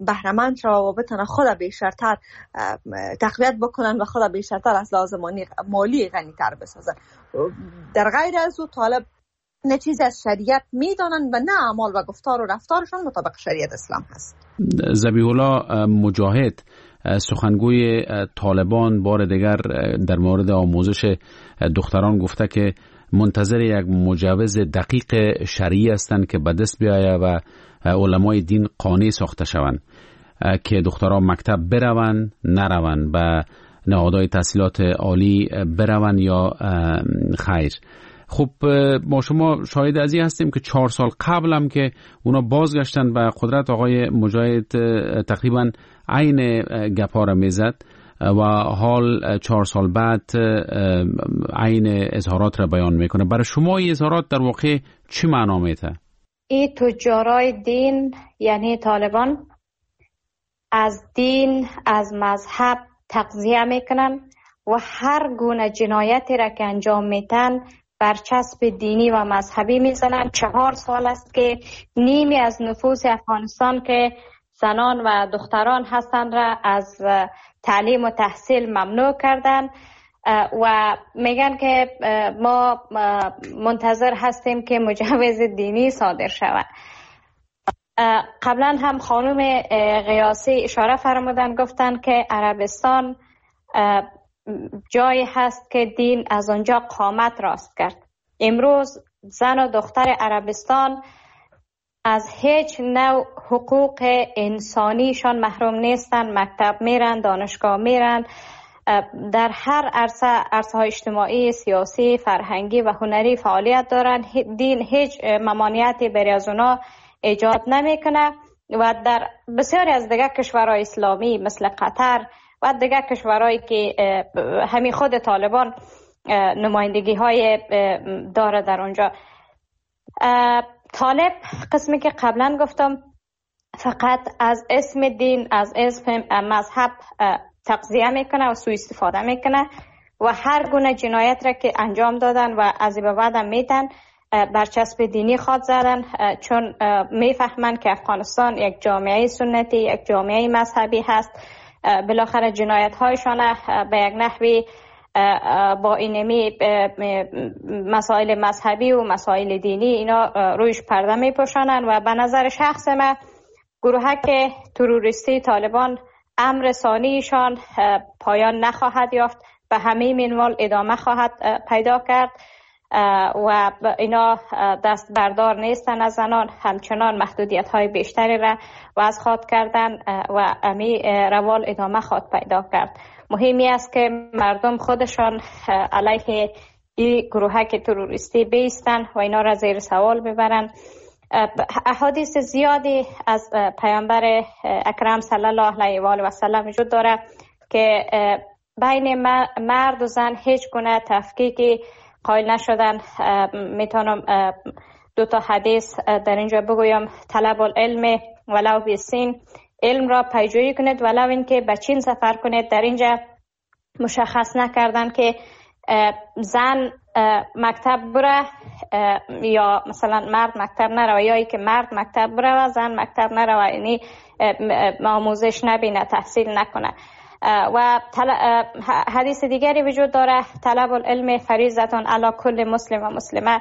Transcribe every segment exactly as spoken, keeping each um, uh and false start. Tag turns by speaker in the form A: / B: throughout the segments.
A: بهره‌مند شوند و بتونن خود بیشتر تقویت بکنن و خود بیشتر از لحاظ مالی غنی‌تر بسازن. در غیر از او طالب نه چیز از شریعت میدانن و نه اعمال و گفتار و رفتارشون مطابق شریعت اسلام هست.
B: ذبیح الله مجاهد سخنگوی طالبان بار دیگر در مورد آموزش دختران گفته که منتظر یک مجوز دقیق شرعی هستند که به دست بیاید و علمای دین قانع ساخته شوند که دختران مکتب بروند نروند و نهادهای تحصیلات عالی بروند یا خیر. خب ما شما شاهد از این هستیم که چهار سال قبل هم که اونا بازگشتن و قدرت آقای مجاهد تقریبا عین گپا را میزد و حال چهار سال بعد عین اظهارات را بیان میکنه. برای شما این اظهارات در واقع چی معنا میده؟
C: این تجارای دین یعنی طالبان از دین از مذهب تغذیه میکنن و هر گونه جنایتی را که انجام میتن برچسب دینی و مذهبی میزنن. چهار سال است که نیمی از نفوس افغانستان که زنان و دختران هستند را از تعلیم و تحصیل ممنوع کردن و میگن که ما منتظر هستیم که مجوز دینی صادر شود. قبلا هم خانم قیاسی اشاره فرمودن، گفتن که عربستان جایی هست که دین از اونجا قامت راست کرد. امروز زن و دختر عربستان از هیچ نوع حقوق انسانیشان محروم نیستن. مکتب میرن، دانشگاه میرن، در هر عرصه عرصه های اجتماعی، سیاسی، فرهنگی و هنری فعالیت دارن. دین هیچ ممانعتی برای از اونا ایجاد نمیکنه و در بسیاری از دیگر کشورهای اسلامی مثل قطر و دیگر کشورهایی که همین خود طالبان نمایندگی های داره در اونجا. طالب قسمی که قبلا گفتم فقط از اسم دین، از اسم مذهب تغذیه میکنه و سوء استفاده میکنه و هر گونه جنایت را که انجام دادن و از این به بعد هم میتن برچسب دینی خواد زدن، چون میفهمن که افغانستان یک جامعه سنتی، یک جامعه مذهبی هست. بالاخره جنایت هایشان به یک نحوی با اینمی مسائل مذهبی و مسائل دینی اینا رویش پرده میپوشانن و به نظر شخص من گروه که تروریستی طالبان امر ثانیشان پایان نخواهد یافت و همه منوال ادامه خواهد پیدا کرد و اینا دست بردار نیستن از زنان، همچنان محدودیت های بیشتری را وضع خواهد کردن و امی روال ادامه خواهد پیدا کرد. مهمی است که مردم خودشان علیه این گروه که تروریستی بیستن و اینا را زیر سوال ببرن. احادیث زیادی از پیامبر اکرم صلی الله علیه و آله و سلم وجود داره که بین مرد و زن هیچ گونه تفکیکی قائل نشدن. میتونم دو تا حدیث در اینجا بگویم. طلب العلم ولو بالسین، علم را پیجویی کنید ولو اینکه به چین سفر کنید. در اینجا مشخص نکردن که زن مکتب بره یا مثلا مرد مکتب نره، یا ای که مرد مکتب بره و زن مکتب نره، یعنی آموزش نبینه، تحصیل نکنه. و حدیث دیگری وجود داره، طلب العلم فریضتون علی کل مسلم و مسلمه،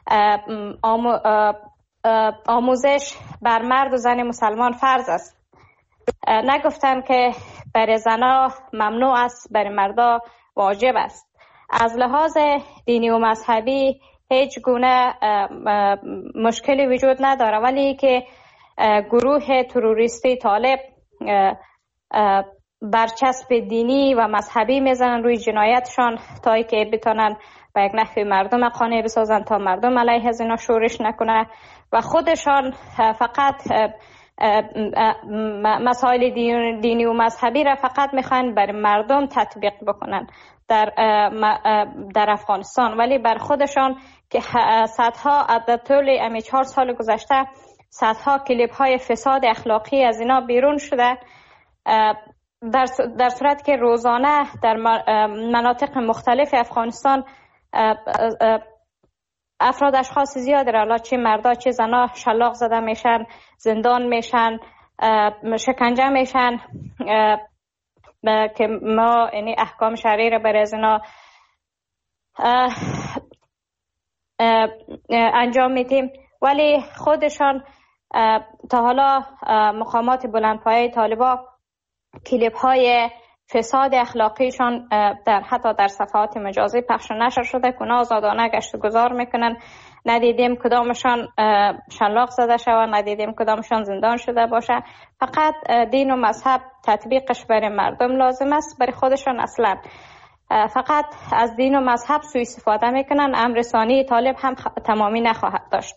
C: آموزش بر مرد و زن مسلمان فرض است. نگفتن که برای زنها ممنوع است، برای مردا واجب است. از لحاظ دینی و مذهبی هیچ گونه مشکلی وجود نداره، ولی که گروه تروریستی طالب برچسب دینی و مذهبی میزنن روی جنایتشان تا که بتونن و یک نحوی مردم قانع بسازن تا مردم علیه از اینا شورش نکنه و خودشان فقط مسائل دینی و مذهبی را فقط میخوان بر مردم تطبیق بکنن در در افغانستان، ولی بر خودشان که صدها در طول امی چهار سال گذشته صدها کلیپ های فساد اخلاقی از اینا بیرون شده، در در صورت که روزانه در مناطق مختلف افغانستان افراد اشخاص زیادی را، چه مردا چه زنا، شلاق زده میشن، زندان میشن، شکنجه میشن که ما یعنی احکام شرعی را برای از اینا انجام میدیم، ولی خودشان تا حالا مقامات بلندپایه طالبا کلیپ های فساد اخلاقیشان در حتی در صفحات مجازی پخش و نشر شده که آزادانه گشت و گذار میکنن. ندیدیم کدامشان شلاق زده شود، ندیدیم کدامشان زندان شده باشه. فقط دین و مذهب تطبیقش برای مردم لازم است، برای خودشان اصلا فقط از دین و مذهب سوء استفاده میکنن. امر ثانی طالب هم تمامی نخواهد داشت.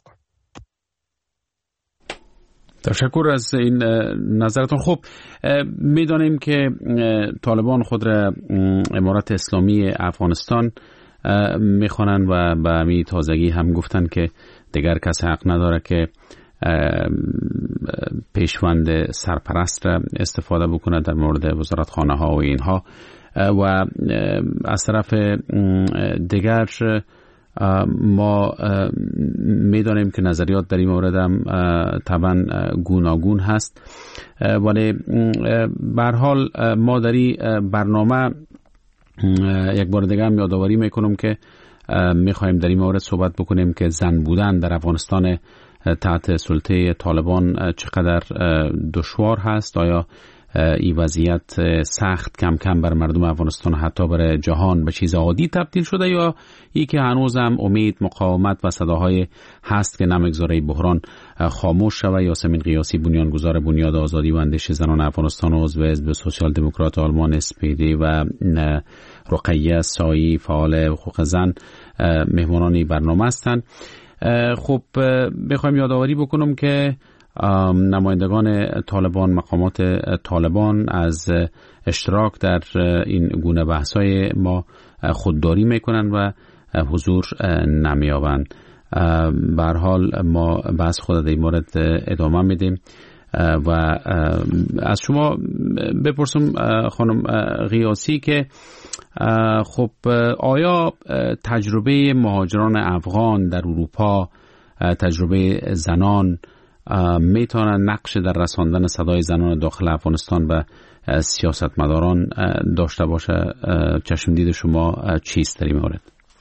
B: تشکر از این نظرتون. خب میدانیم که طالبان خود را امارت اسلامی افغانستان میخوانند و به همین تازگی هم گفتن که دیگر کس حق نداره که پیشوند سرپرست را استفاده بکنه در مورد وزارتخانه ها و اینها. و از طرف دیگر ما میدانیم که نظریات در این مورد هم طبعا گوناگون هست، ولی به هر حال ما در این برنامه یک بار دیگه هم یادآوری میکنم که میخوایم در این مورد صحبت بکنیم که زن بودن در افغانستان تحت سلطه طالبان چقدر دشوار هست. آیا این وضعیت سخت کم کم بر مردم افغانستان حتی برای جهان به چیز عادی تبدیل شده، یا ای که هنوز هم امید، مقاومت و صداهای هست که نمیگذاره بحران خاموش شود؟ یاسمین قیاسی، بنیانگذار بنیاد آزادی و اندیشه زنان افغانستان و عضو حزب سوسیال دموکرات آلمان اس پی دی، و رقیه سایی، فعال حقوق زن، مهمانان برنامه هستند. خب بخوایم یادآوری بکنم که نمایندگان طالبان، مقامات طالبان از اشتراک در این گونه بحث‌های ما خودداری میکنن و حضور نمیابند. به هر حال ما بحث خود در این مورد ادامه میدیم و از شما بپرسم خانم قیاسی که خب آیا تجربه مهاجران افغان در اروپا، تجربه زنان میتونن نقش در رساندن صدای زنان داخل افغانستان به سیاستمداران داشته باشه؟ چشم دید شما چیست در این مورد؟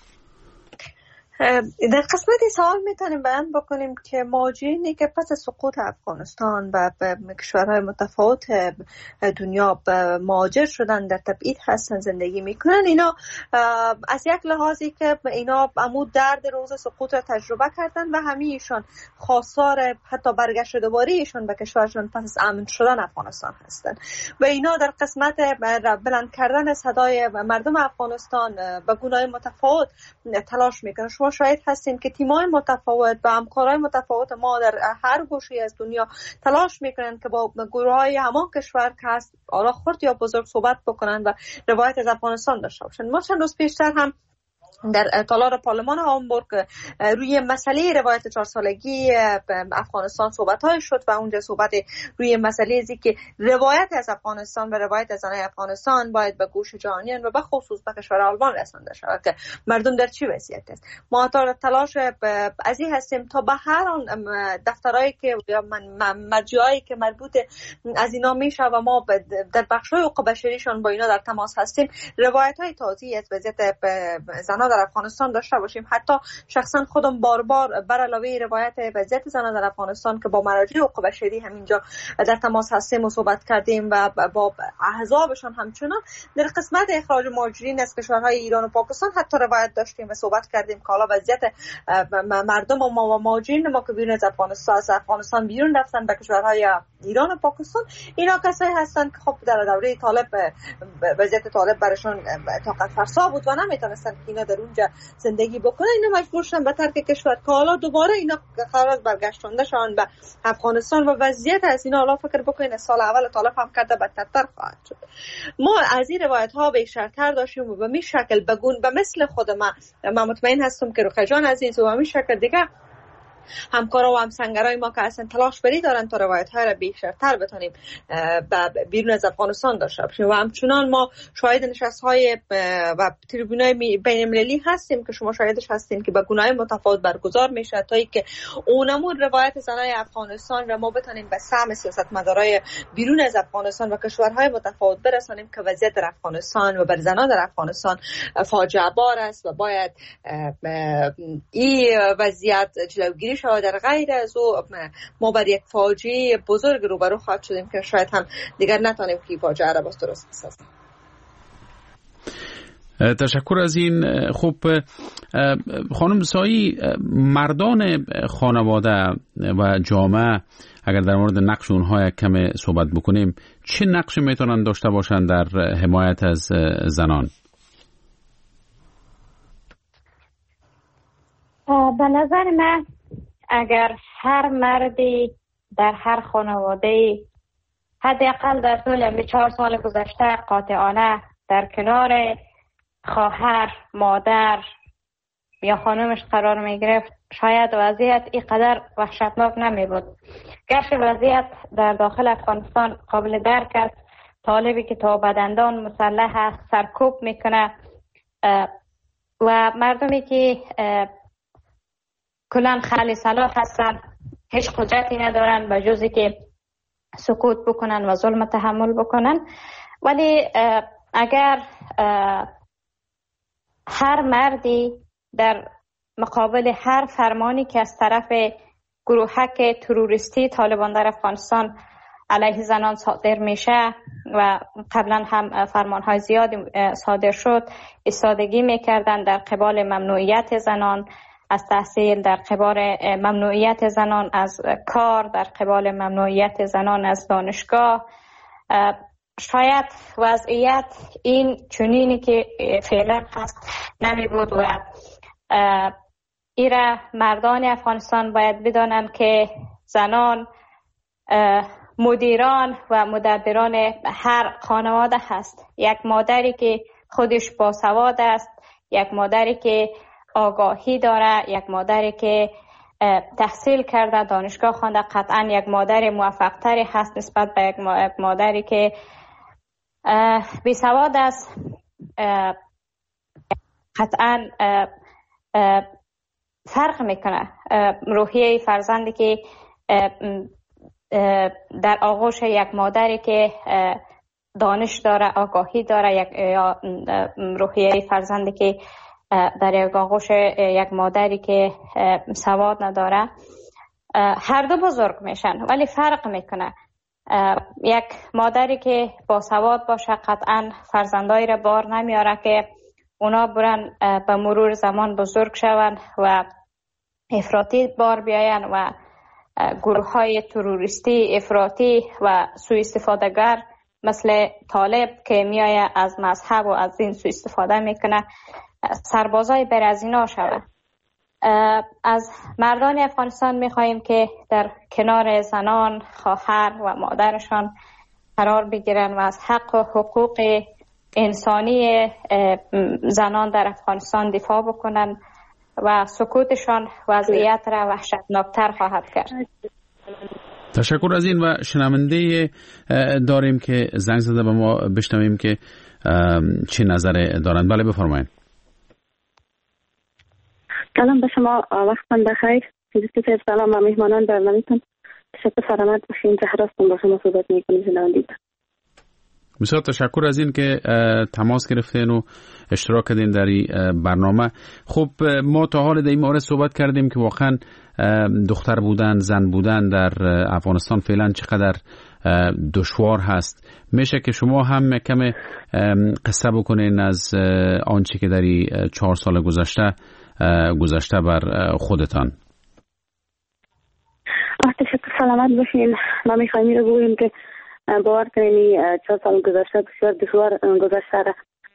A: در قسمت سوال میتونیم بیان بکنیم که مهاجرینی که پس سقوط افغانستان و کشورهای متفاوت دنیا مهاجر شدن، در تبعید هستن، زندگی میکنن، اینا از یک لحاظی که اینا عمود درد روز سقوط را تجربه کردن و همیشان خواستار حتی برگشت دوباره ایشان به کشورشان پس از امن شدن افغانستان هستن و اینا در قسمت بلند کردن صدای مردم افغانستان به گونه‌های متفاوت تلاش میکنن. شما شاید هستین که تیم‌های متفاوت و همکارای متفاوت ما در هر گوشه از دنیا تلاش میکنن که با گروه‌های همان کشور که هست حالا خرد یا بزرگ صحبت بکنن و روایت از افغانستان داشته باشن. ما چند روز پیشتر هم در تالار پارلمان هامبورگ روی مسئله روایت چهار سالگی افغانستان صحبت‌های شد و اونجا صحبت روی مسئله ازی که روایت از افغانستان و روایت از زنان افغانستان باید به گوش جهانیان و به خصوص به کشور آلمان رسانده شود که مردم در چه وضعیت است. ما تا تلاش از این هستیم تا به هر آن دفترایی که یا مرجعی که مربوط از اینا میشه و ما در بخش‌های حقوق بشریشان با اینا در تماس هستیم، روایت‌های تازه از وضعیت زنان در افغانستان داشته باشیم. حتی شخصا خودم بار بار بر علاوه روایت وضعیت زنان در افغانستان که با مراجع حقوق بشری همینجا در تماس هستیم و صحبت کردیم و با احزابشان همچنان در قسمت اخراج مهاجرین از کشورهای ایران و پاکستان حتی روایت داشتیم و صحبت کردیم که حالا وضعیت مردم و ما و مهاجرین ما که بیرون از افغانستان از افغانستان بیرون رفتن به کشورهای ایران و پاکستان، اینا کسایی هستند که خب در دوره طالب وضعیت طالب برشون طاقت فرسا بود و نمیتونستن اینا در اونجا زندگی بکنه. اینا مجبور شدن به ترک کشور که حالا دوباره اینا قرار برگشتنده شدن به افغانستان و وضعیت از اینا حالا فکر بکنین سال اول طالب هم کرده بدتر خواهد شد. ما از این روایت ها بیشتر داشتیم و به می شکل بگون به مثل خود ما، من مطمئن هستم که رقیه جان عزیز و به می شکل دیگه همکارا و همسنگرای ما که اصلا تلاش بری دارن تا روایت های را بیشتر بتونیم بیرون از افغانستان داشته باشیم و همچنان ما شاهد نشست های و تریبونای بین المللی هستیم که شما شاهدش هستین که به گونه‌های متفاوت برگزار میشه تا اینکه اونمون روایت زنای افغانستان را ما بتونیم به سهم سیاستمدارای بیرون از افغانستان و کشورهای متفاوت برسانیم که وضعیت در افغانستان و بر زنان در افغانستان فاجعه بار است و باید این وضعیت جلوگیری شود. در غیر از او ما بر یک فاجعه بزرگ روبرو خواهد شدیم که شاید هم دیگر نتونیم که فاجعه را باز درست بسازیم.
B: تشکر از این. خوب خانم سایی، مردان خانواده و جامعه اگر در مورد نقش اونها یک کم صحبت بکنیم، چه نقشی میتونن داشته باشن در حمایت از زنان؟
C: به نظر من اگر هر مردی در هر خانواده حداقل در طول چهار سال گذشته قاطعانه در کنار خواهر، مادر یا خانمش قرار می گرفت، شاید وضعیت اینقدر وحشتناک نمی بود. گرچه وضعیت در داخل افغانستان قابل درک است، طالبی که تا بدندان مسلح است سرکوب میکنه و مردمی که کلان خالی سلاح هستن هیچ قدرتی ندارن به جزی که سکوت بکنن و ظلم تحمل بکنن. ولی اگر هر مردی در مقابل هر فرمانی که از طرف گروهک تروریستی طالبان در افغانستان علیه زنان صادر میشه و قبلا هم فرمانهای زیادی صادر شد ایستادگی میکردن در قبال ممنوعیت زنان از تحصیل، در قبال ممنوعیت زنان از کار، در قبال ممنوعیت زنان از دانشگاه، شاید وضعیت این چنینی که فعلا هست نمی بود و ایره مردان افغانستان باید بدانند که زنان مدیران و مدبران هر خانواده هست. یک مادری که خودش باسواد است، یک مادری که آگاهی داره، یک مادری که تحصیل کرده، دانشگاه خوانده، قطعا یک مادر موفق تری هست نسبت به یک مادری که بی سواد است. قطعا فرق میکنه روحیه فرزندی که در آغوش یک مادری که دانش داره، آگاهی داره، یک یا روحیه فرزندی که در یک آغوش یک مادری که سواد نداره. هر دو بزرگ میشن ولی فرق میکنه. یک مادری که با سواد باشه قطعا فرزندایی را بار نمیاره که اونا برن به مرور زمان بزرگ شون و افراطی بار بیاین و گروه های تروریستی افراطی و سوء استفادهگر مثل طالب که میایه از مذهب و از دین سوء استفاده میکنه سربازای بر از اینا شود. از مردان افغانستان میخواییم که در کنار زنان، خواهر و مادرشان قرار بگیرن و از حق و حقوق انسانی زنان در افغانستان دفاع بکنن و سکوتشان وضعیت را وحشتناکتر خواهد کرد.
B: تشکر از این. و شنونده داریم که زنگ زده به ما بشنویم که چه نظر دارند. بله بفرمایید.
D: سلام به شما، وقتتان بخیر. دوستان سلام و مهمانان برنامه‌تون. تشکر سلامت باشین. زهرا هستم، با شما صحبت می‌کنم شنوندید.
B: بسیار تشکر از این که تماس گرفتین و اشتراک کردین در این برنامه. خب ما تا حال در این مورد صحبت کردیم که واقعا دختر بودن، زن بودن در افغانستان فعلا چقدر دشوار هست. میشه که شما هم کم قصه بکنین از آنچه که در این چهار سال گذشته گذشته بر خودتان.
D: تشکر سلامت باشین. ما میخوایم رو بگوییم که باور کنین چهار سال گذشته بسیار دشوار گذشته را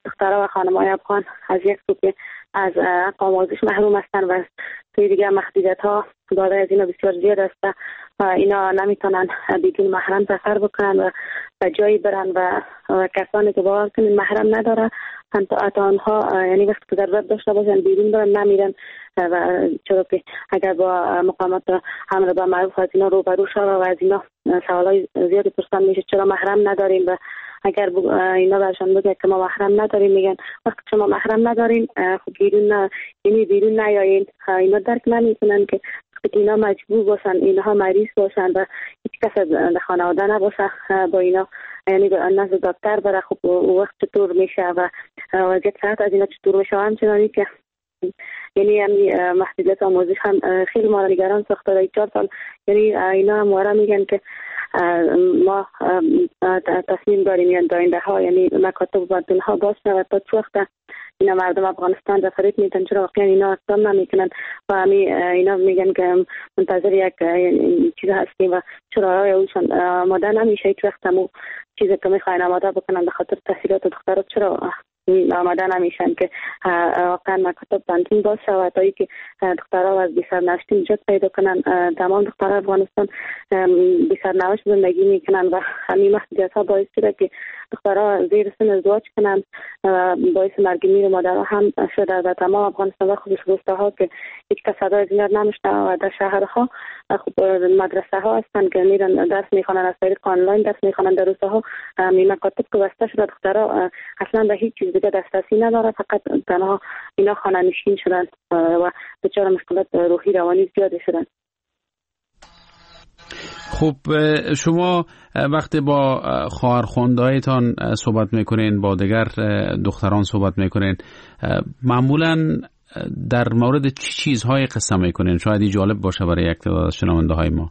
D: دخترها و خانم‌های افغان از یک سو که از حق آموزش محروم هستند و توی دیگه محدودیت ها داده از اینا بسیار زیاد است و اینا نمیتونن بدون محرم سفر بکنن و به جایی برن و, و کسانی که باور کنین محرم نداره حتی آنها یعنی وقتی که ضرورت داشته باشن بیرون برن نمیرن و چرا که اگر با مقامات امر به معروف از اینا روبرو شود و از اینا سوالای زیادی پرسان میشه چرا محرم نداریم و اگر اینا برشان بگه که ما محرم نداریم میگن وقتی شما محرم ندارین خب بیرون نه یعنی بیرون نیایین. اینا درک نمیکنن که اینا مجبور باشن اینها مریض باشن و هیچ کس در خانواده نباشه با اینا یعنی به نزد دکتر بره خب وقت چطور میشه و وضعیت صحت از اینا چطور میشه همچنانی که یعنی همین محدودیت آموزش هم خیلی ما را نگران ساخته در چهار سال یعنی اینا هم ما را میگن که ما تصمیم داریم یا داینده ها یعنی مکاتب و بدون ها باز شود تا چه وقت اینا مردم افغانستان را فرید میتن چرا واقعا اینا اقدام نمیکنن و همی اینا میگن که منتظر یک چیز هستیم و چرا اوشان آماده نمیشه هیچ وقت همون چیزی که میخواین آماده بکنن به خاطر تحصیلات دخترات چرا آماده نمیشن که واقعا مکاتب بندون باز شود تا ای که دخترها از بی‌سرنوشتی نجات پیدا کنن. تمام دخترها افغانستان بی‌سرنوشت زندگی میکنن و همین محدودیت ها باعث شده که دخترها زیر سن ازدواج کنن و باعث مرگ میر مادرها هم شده و تمام افغانستان و خصوص روستاها که هیچ کس صدای از اینا نمیشنوه و در شهرها خب مدرسه ها هستن که میرن درس میخوانن از طریق آنلاین درس میخوانن در روستاها می مکاتب که بسته شده دخترها اصلا به هیچ چیز دیگه دسترسی نداره فقط تنها اینا خانه نشین شدن و دچار مشکلات روحی روانی زیاد شدن.
B: خب شما وقتی با خواهر خواندهایتان صحبت میکنین با دیگر دختران صحبت میکنین معمولا در مورد چی چیزهای قصه میکنین؟ شاید این جالب باشه برای یک تعداد از شنونده های ما.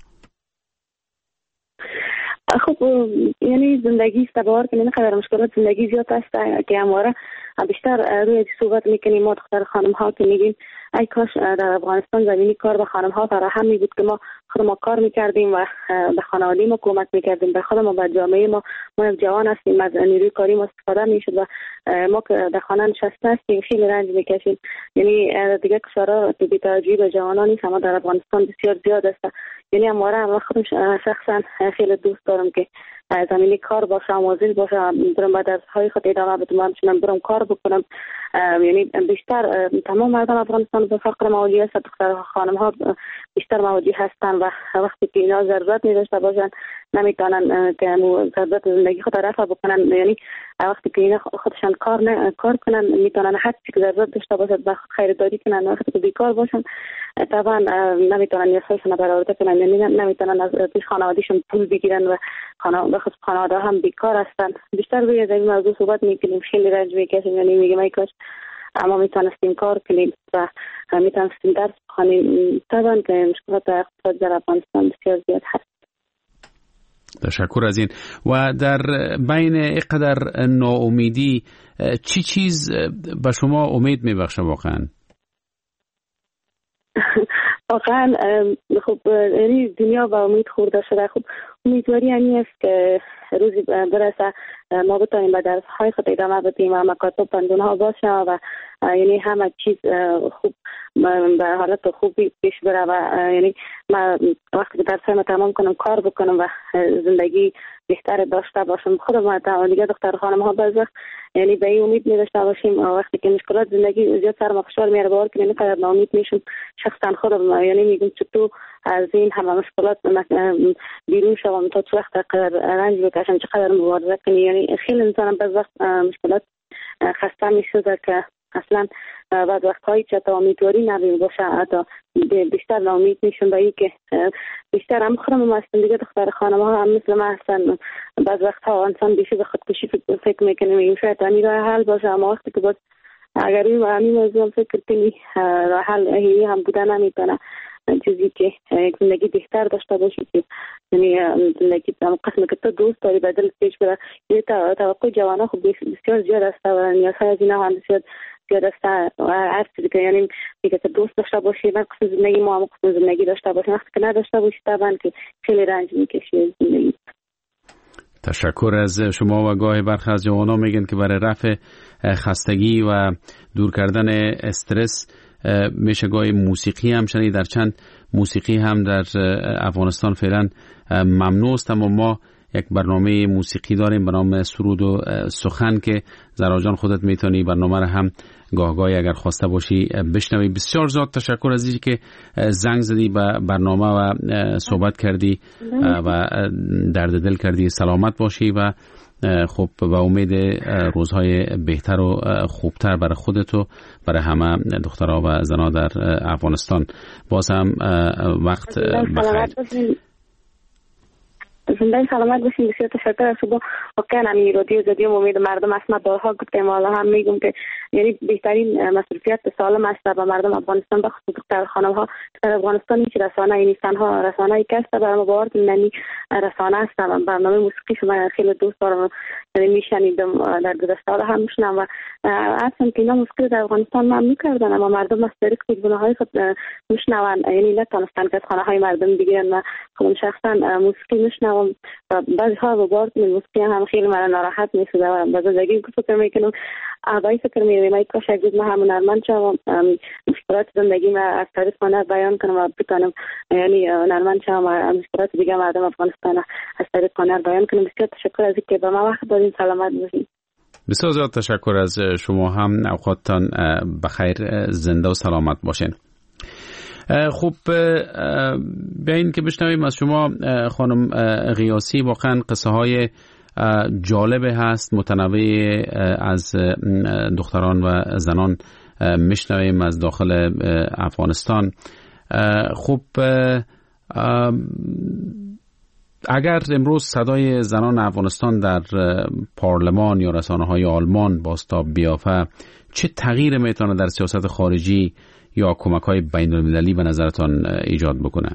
D: خب یعنی زندگی است باور کنین اینقدر مشکلات زندگی زیاد است که همواره بیشتر روی صحبت میکنیم ما دختر خانم ها که میگیم ای کاش در افغانستان زمینی کار به خانم ها فراهم می بود که ما خود ما کار میکردیم و به خانواده ما کمک میکردیم به خود ما به جامعه ما ما جوان هستیم از نیروی کاری ما استفاده میشد و ما که در خانه نشسته هستیم خیلی رنج میکشیم یعنی دیگه کشورها که بی‌توجهی به جوانان نیست اما در افغانستان بسیار زیاد است یعنی همواره هم خودم شخصا خیلی دوست دارم که زمینی کار باشه آموزش باشه برم به درس‌های خود ادامه بدم همچنان برم کار بکنم یعنی بیشتر تمام مردم افغانستان به فقر مالی است دختر خانم ها بیشتر مواجه هستن و وقتی که اینا ضرورت نداشته باشن نمیتونن که ضرورت زندگی خود رفع بکنن یعنی وقتی که اینا خودشان کار نه کار کنن میتونن هر چی که ضرورت داشته باشد به خیرداری کنن وقتی که بیکار باشن طبعا نمیتونن نیازهایشون رو برآورده کنن یعنی نمیتونن از پیش خانوادهشون پول بگیرن و خانواده خود خانواده هم بیکار هستن بیشتر روی از این موضوع صحبت میکنیم خیلی رنج میکشیم یعنی میگم ای کاش اما میتونستیم کار کنیم و میتونستیم درس بخوانیم طبعا که مشکلات اقتصاد در افغانستان بسیار زیاد هست.
B: تشکر از این. و در بین اینقدر ناامیدی چی چیز به شما امید میبخشه واقعا؟
D: واقعا خب یعنی دنیا با امید خورده شده. خب امیدواری همین است که روزی برسه ما بتانیم به درس های خود ادامه بدیم و مکاتب بندون ها باشه و یعنی همه چیز خوب به حالت خوبی پیش بره و یعنی ما وقتی که درس های ما تمام کنم کار بکنم و زندگی بهتر داشته باشم خود ما دیگه دختر خانم ها باز وقت یعنی به این امید نداشته باشیم وقتی که مشکلات زندگی زیاد سر ما فشار میاره باور کنیم اینقدر ناامید میشم شخصا خودم یعنی میگم چطور از این همه مشکلات بیرون شوم تا چه وقت قدر رنج بکشم چقدر مبارزه کنی یعنی خیلی انسان بعض وقت مشکلات خسته میشه که اصلا بعض وقت‌هایی که تا امیدواری نبیم باشه حتی بیشتر ناامید میشم به این که بیشتر هم خودم هم هستم دیگه دختر خانم ها هم مثل من هستن بعض وقت‌ها انسان بیشتر به خودکشی فکر میکنه میگیم شاید همین راه حل باشه اما وقتی که باز اگر این همین موضوع فکر کنی راه حل هی هم بودن نمیتونه چیزی که زندگی بهتر داشته باشی که یعنی زندگی به قسم که تو دوست داری بدل پیش بره یه توقع جوانان خب بسیار زیاد است و نیازهای از اینا هم بسیار زیاد است هر چیزی که یعنی میگه که دوست داشته باشی من قسم زندگی ما هم قسم زندگی داشته باشی وقتی که نداشته باشی طبعا که خیلی رنج میکشی زندگی.
B: تشکر از شما. و گاهی برخی از جوانان میگن که برای رفع خستگی و دور کردن استرس میشه گاهی موسیقی هم شنید. در چند موسیقی هم در افغانستان فعلا ممنوع است، اما ما یک برنامه موسیقی داریم به نام سرود و سخن که زهرا جان خودت میتونی برنامه رو هم گاه گاهی اگر خواسته باشی بشنوی. بسیار زیاد تشکر از اینکه که زنگ زدی به برنامه و صحبت کردی و درد دل کردی. سلامت باشی و خب به امید روزهای بهتر و خوبتر برای خودت و برای همه دخترها و زنها در افغانستان. باز هم وقت بخیر.
D: زنده سلامت باشین. بسیار تشکر از شما. واقعا همین رادیو زدیم امید مردم است. ما دارها گفتیم حالا هم میگم که یعنی بهترین مصرفیت سالم است و مردم افغانستان به خصوص دختر خانم‌ها در افغانستان هیچ رسانه‌ای نیستن ها. رسانه‌ای که است برای ما باور کنید رسانه است. و برنامه موسیقی شما خیلی دوست دارم یعنی میشنیدم در گذشته سال هم میشنم و اصلا که اینا موسیقی در افغانستان ممنوع کردن اما مردم از طریق گناه‌های خود میشنون یعنی نتونستن که خانه‌های مردم بگیرن و خودم شخصا موسیقی میشنم و بعضی ها با بار موسیقی هم خیلی من ناراحت میشده و بعضی دیگه فکر میکنم آبای فکر می‌کنم من کاش یک روز ما همون نرمن شوم مشکلات زندگی ما از طریق هنر بیان کنم و بتونم یعنی نرمن شوم و مشکلات دیگه مردم افغانستان از طریق هنر بیان کنم. بسیار تشکر از اینکه به ما وقت دادین. سلامت باشین.
B: بسیار زیاد تشکر از شما هم. اوقاتتان بخیر، زنده و سلامت باشین. خوب بیاین که بشنویم از شما خانم غیاسی. واقعا قصه های جالب هست، متنوع از دختران و زنان میشنویم از داخل افغانستان. خوب اگر امروز صدای زنان افغانستان در پارلمان یا رسانه‌های آلمان بازتاب بیافته، چه تغییر میتونه در سیاست خارجی یا کمک‌های بین‌المللی به نظرتان ایجاد بکنه؟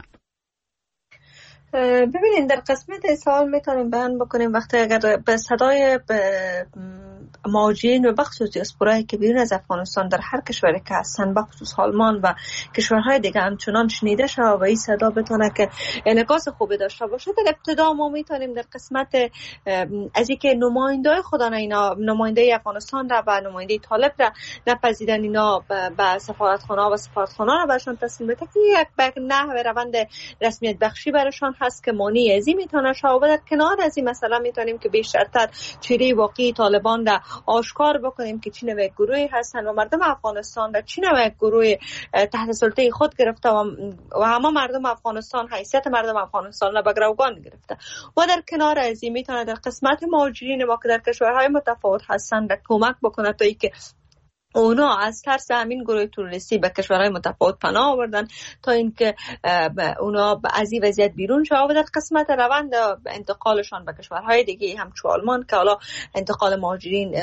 A: ببینید در قسمت سوال میتونیم بیان بکنیم وقتی اگر به صدای مهاجرین و بخصوص دیاسپورایی که بیرون از افغانستان در هر کشوری که هستن بخصوص آلمان و کشورهای دیگه همچنان شنیده شده و این صدا بتونه که انعکاس خوبی داشته باشه، در ابتدا ما میتونیم در قسمت از اینکه نماینده خودانه اینا نماینده افغانستان را و نماینده طالب را نپذیرن اینا به سفارتخانه و سفارتخانه را برشان تصمیم بده که یک بگ نحوه روند رسمیت بخشی برشان هست که مانی ازی میتونه شو. و در کنار از این مسئله میتونیم که بیشترتر چهره واقعی طالبان را آشکار بکنیم که چی نوع گروهی هستن و مردم افغانستان را چی نوع گروه تحت سلطه خود گرفته و همه مردم افغانستان حیثیت مردم افغانستان را به گروگان گرفته. و در کنار از این میتونه در قسمت مهاجرین ما که در کشورهای متفاوت هستن را کمک بکنه تا اینکه اونا از ترس همین گروه تروریستی به کشورهای متفاوت پناه آوردن تا اینکه اونا از این وضعیت بیرون شوند. و در قسمت روند انتقالشان به کشورهای دیگه همچون آلمان که حالا انتقال مهاجرین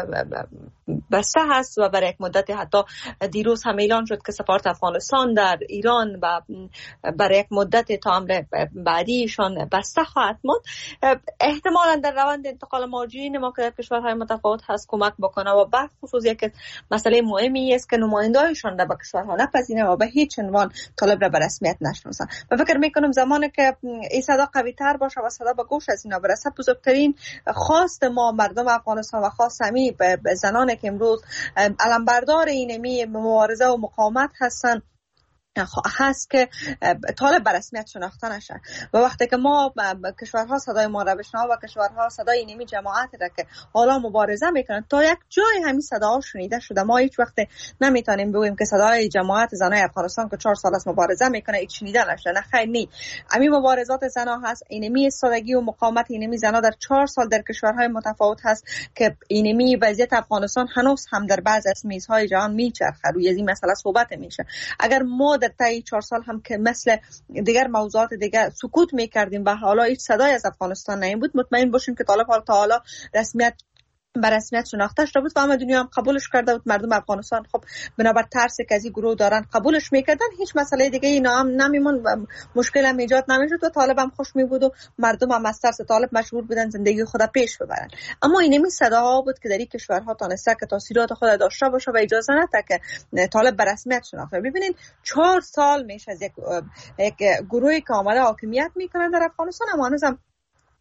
A: بسته هست و برای یک مدت حتی دیروز هم اعلان شد که سفارت افغانستان در ایران و برای یک مدت تا امر بعدیشان بسته خواهد ماند. احتمالاً در روند انتقال مهاجرین ما که در کشورهای متفاوت هست کمک بکنه و به خصوص یک مسئله مهمی است که نماینده‌هایشان را به کشورها نپذیرند و به هیچ عنوان طالب را به رسمیت نشناسند. و فکر میکنم زمانی که این صدا قوی تر باشه و صدا به گوش از اینا برسه، بزرگترین خواست ما مردم افغانستان و خاص همی به زنانی که امروز علمبردار اینمی مبارزه و مقاومت هستند هست که طالب به رسمیت شناخته نشه. و وقتی که ما کشورها صدای ما را بشنوند و کشورها صدای اینمی جماعت را که حالا مبارزه میکنن تا یک جای همین صدا شنیده شده، ما هیچ وقت نمیتونیم بگوییم که صدای جماعت زنای افغانستان که چهار سال است مبارزه میکنه هیچ شنیده نشه. نه خیر، نی همین مبارزات زنا هست. اینمی استادگی و مقاومت اینمی زنا در چهار سال در کشورهای متفاوت هست که اینمی وضعیت افغانستان هنوز هم در بعض از میزهای جهان میچرخه، روی این مسئله صحبت میشه. اگر ما در طی چهار سال هم که مثل دیگر موضوعات دیگر سکوت میکردیم و حالا هیچ صدای از افغانستان نمی بود، مطمئن باشیم که طالب حال تا حالا رسمیت به رسمیت شناخته شده بود و همه دنیا هم قبولش کرده بود. مردم افغانستان خب بنابر ترس که از این گروه دارن قبولش میکردن، هیچ مسئله دیگه اینا هم نمیمون و مشکل هم ایجاد نمیشد و طالب هم خوش می بود و مردم هم از ترس طالب مجبور بودن زندگی خود پیش ببرن. اما این نمی صداها بود که در این کشورها تونسته که تاثیرات خود داشته باشه و اجازه نده که طالب به رسمیت شناخته. ببینید چهار سال میشه از یک یک گروهی که آمده حاکمیت میکنن در افغانستان، اما هنوز هم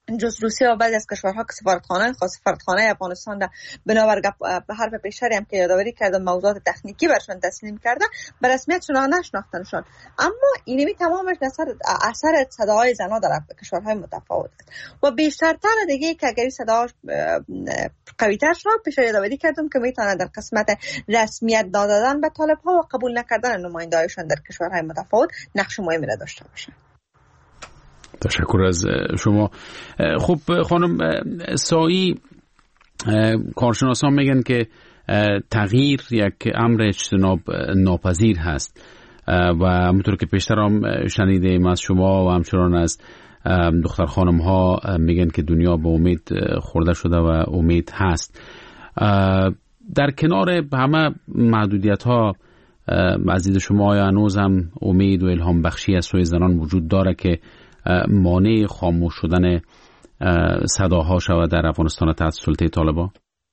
A: جز روسیه و بعضی از کشورها که سفارتخانه خاص سفارتخانه افغانستان در بنابر به حرف پیشتری هم که یادآوری کردم موضوعات تکنیکی برشان تسلیم کردن به رسمیت شنا نشناختنشان، اما اینمی تمامش اثر اثر صداهای زنا در کشورهای متفاوت است و بیشتر تر دیگه که اگر صداش قوی تر شد پیش یادآوری کردم که میتونه در قسمت رسمیت دادن به طالب ها و قبول نکردن نماینده‌هایشان در کشورهای متفاوت نقش مهمی را داشته باشه.
B: تشکر از شما. خب خانم سایی، کارشناسان میگن که تغییر یک امر اجتناب ناپذیر هست و همونطور که پیشتر هم شنیدیم از شما و همچنان از دختر خانم ها میگن که دنیا به امید خورده شده و امید هست. در کنار همه محدودیت ها از دید شما یا هنوز هم امید و الهام بخشی از سوی زنان وجود داره که مانع خاموش شدن صداها شود در افغانستان تحت سلطه طالبان؟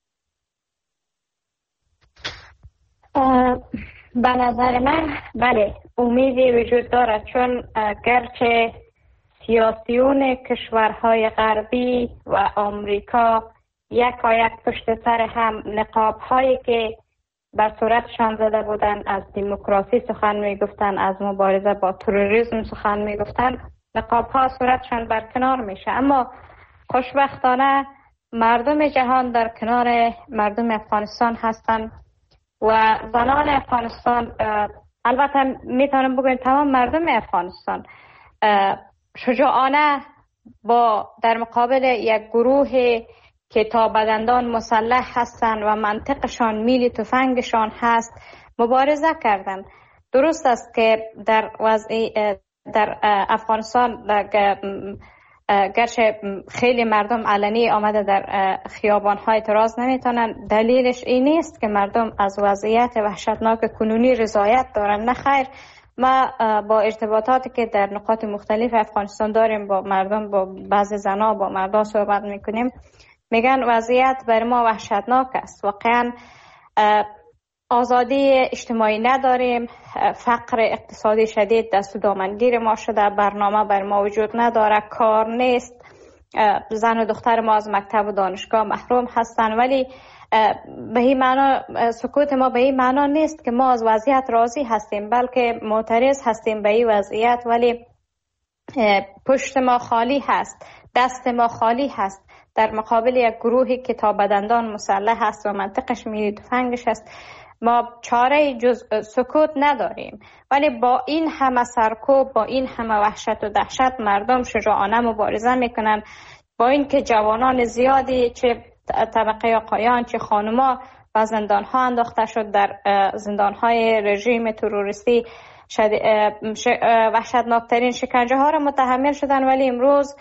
C: به نظر من بله امیدی وجود دارد، چون گرچه سیاسیون کشورهای غربی و آمریکا یکایک پشت سر هم نقاب هایی که بر صورتشان زده بودند از دموکراسی سخن می گفتن، از مبارزه با تروریسم سخن می گفتن، نقاب ها صورتشان برکنار میشه، اما خوشبختانه مردم جهان در کنار مردم افغانستان هستند و زنان افغانستان، البته میتونم بگویم تمام مردم افغانستان شجاعانه با در مقابل یک گروه که تا بدندان مسلح هستند و منطقشان میل تفنگشان هست مبارزه کردند. درست است که در وضع در افغانستان گرچه خیلی مردم علنی آمده در خیابان‌ها اعتراض نمیتونن، دلیلش این نیست که مردم از وضعیت وحشتناک کنونی رضایت دارن، نه خیر. ما با ارتباطاتی که در نقاط مختلف افغانستان داریم با مردم، با بعضی زنا، با مردان صحبت میکنیم، میگن وضعیت بر ما وحشتناک است. واقعا آزادی اجتماعی نداریم، فقر اقتصادی شدید دست و دامنگیر ما شده، برنامه بر ما وجود نداره، کار نیست، زن و دختر ما از مکتب و دانشگاه محروم هستن. ولی به این معنا سکوت ما به این معنا نیست که ما از وضعیت راضی هستیم، بلکه معترض هستیم به این وضعیت، ولی پشت ما خالی هست، دست ما خالی هست در مقابل یک گروهی که تا بدندان مسلح هست و منطقش میلی تفنگش هست. ما چاره جز سکوت نداریم، ولی با این همه سرکوب، با این همه وحشت و دهشت مردم شجاعانه مبارزه میکنن، با این که جوانان زیادی چه طبقه آقایان چه خانما به زندان ها انداخته شد، در زندان های رژیم تروریستی وحشتناکترین شکنجه ها را متحمل شدن، ولی امروز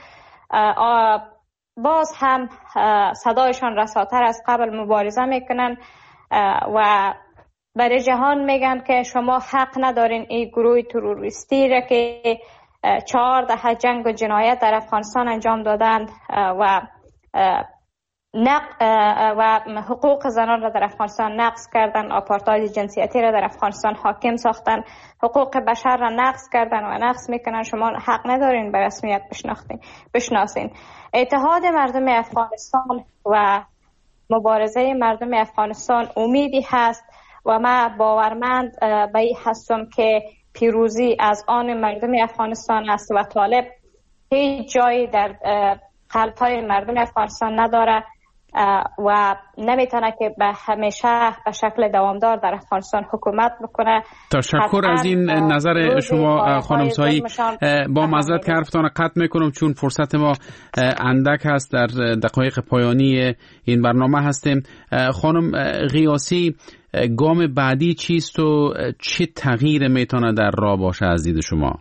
C: باز هم صدایشان رساتر از قبل مبارزه میکنن و برای جهان میگن که شما حق ندارین این گروه تروریستی را که چهار دهه جنگ و جنایت در افغانستان انجام دادند و نق و حقوق زنان را در افغانستان نقض کردن، آپارتاید جنسیتی را در افغانستان حاکم ساختن، حقوق بشر را نقض کردن و نقض میکنن. شما حق ندارین به رسمیت بشناسین. اتحاد مردم افغانستان و مبارزه مردم افغانستان امیدی هست و من باورمند به این هستم که پیروزی از آن مردم افغانستان است و طالب هیچ جایی در قلب‌های مردم افغانستان نداره و نمیتونه که به همیشه به شکل دوامدار در افغانستان حکومت بکنه.
B: تشکر از این نظر شما خانم سایی. با معذرت که حرفتان قطع میکنم چون فرصت ما اندک هست، در دقایق پایانی این برنامه هستیم. خانم غیاسی، گام بعدی چیست و چه تغییر میتونه در راه باشه از دید شما؟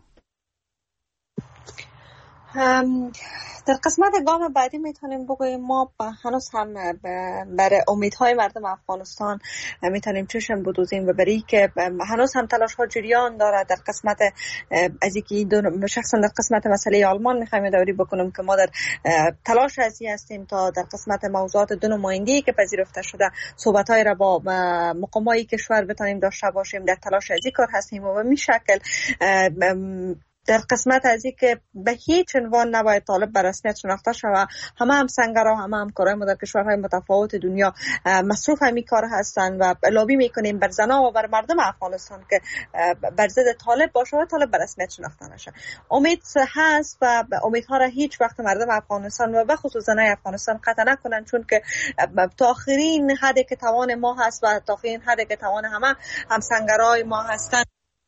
A: در قسمت گام بعدی میتونیم بگوییم ما هنوز هم برای امیدهای مردم افغانستان میتونیم چشم بدوزیم و برای که هنوز هم تلاش ها جریان داره. در قسمت از اینکه شخصا در قسمت مسئله آلمان میخوایم یادآوری بکنم که ما در تلاش ازی هستیم تا در قسمت موضوعات دو نمایندگی که پذیرفته شده صحبت‌های را با مقامای کشور بتونیم داشته باشیم. در تلاش ازی کار هستیم و به این شکل در قسمت از این که به هیچ عنوان نباید طالب به رسمیت شناخته شود. همه هم سنگرها، همه هم کارهای ما در کشورهای متفاوت دنیا مصروف همین کار هستند و لابی میکنیم بر زنا و بر مردم افغانستان که بر ضد طالب باشه و طالب به رسمیت شناخته نشه. امید هست و امیدها را هیچ وقت مردم افغانستان و به خصوص زنای افغانستان قطع نکنن، چون که تا آخرین حدی که توان ما هست و تا آخرین حدی که توان همه همسنگرهای ما هستند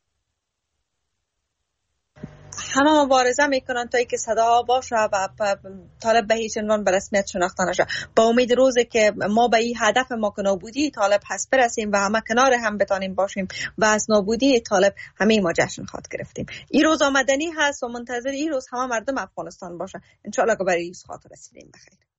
A: همه مبارزه میکنن تا اینکه صدا باشه و طالب به هیچ عنوان به رسمیت شناخته نشه. با امید روزی که ما به این هدف ما که نابودی طالب هست برسیم و همه کنار هم بتانیم باشیم و از نابودی طالب همه ما جشن خواد گرفتیم. این روز آمدنی هست و منتظر این روز همه مردم افغانستان باشه. ان شاء الله که برای این روز خاطر رسیدیم. بخیر.